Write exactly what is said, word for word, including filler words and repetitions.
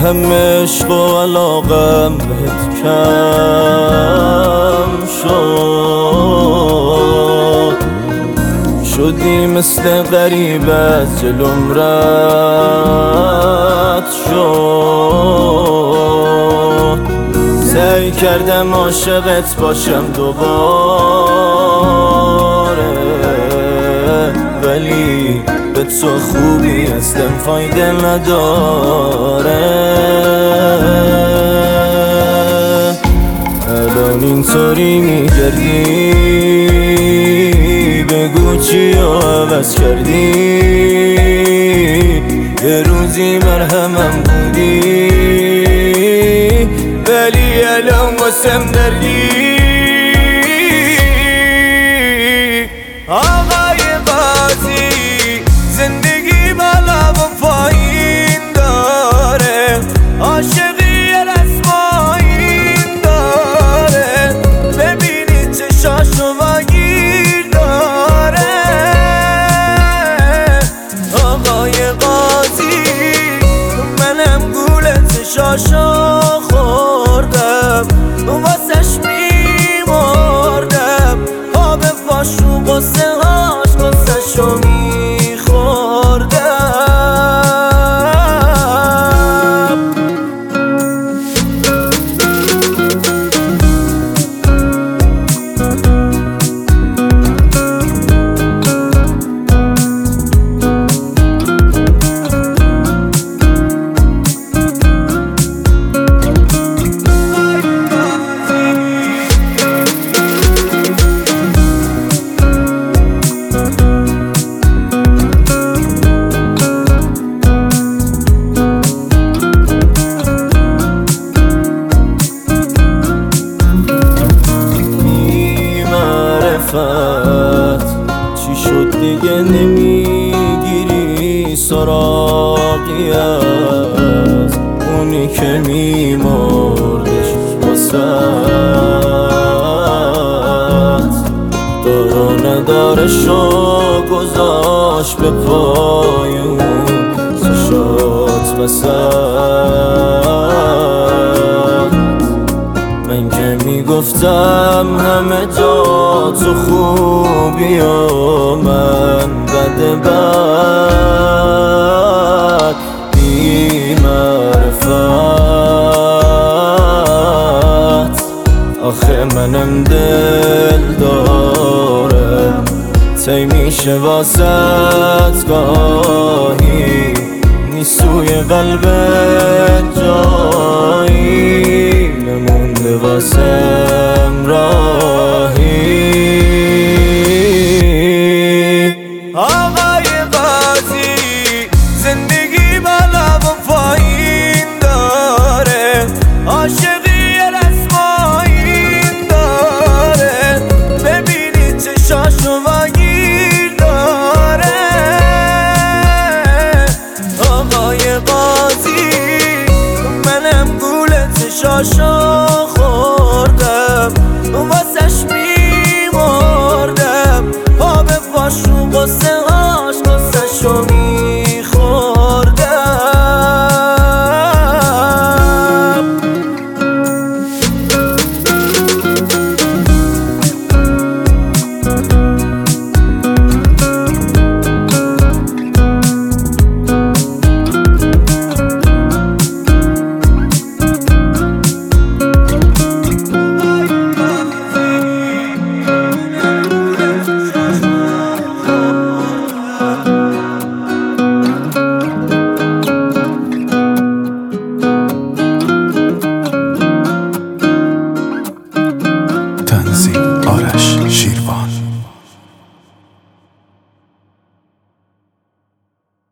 هم عشق و علاقم بهت کم شد، شدی مثل غریب از جلوم رد شد. سعی کردم عاشقت باشم دوباره، ولی به تو خوبی هستم فایده نداره. الان اینطوری میگردی، بگو چی رو عوض کردی؟ یه روزی مرهمم بودی، ولی الان واسم دردی. آقای قاضی زندگی بالا و پایین داره، عاشقی رسمایین داره، ببینید چشاشو واگیر داره. آقای قاضی منم گول چشاشو خوردم، واسش میمردم، آب فاشو قصه هاش قصهشو میخوردم. چی شد دیگه نمیگیری سراغی از اونی که میمردش واسد؟ دار و ندارشو گذاشت به پایون چشات وسد. من که میگفتم همه جا تو خوبی و من بد بد بی معرفت. آخه منم دل دارم، تی میشه واسط گاهی نیستوی قلبت جایی، نمونده واسم راهی. آقای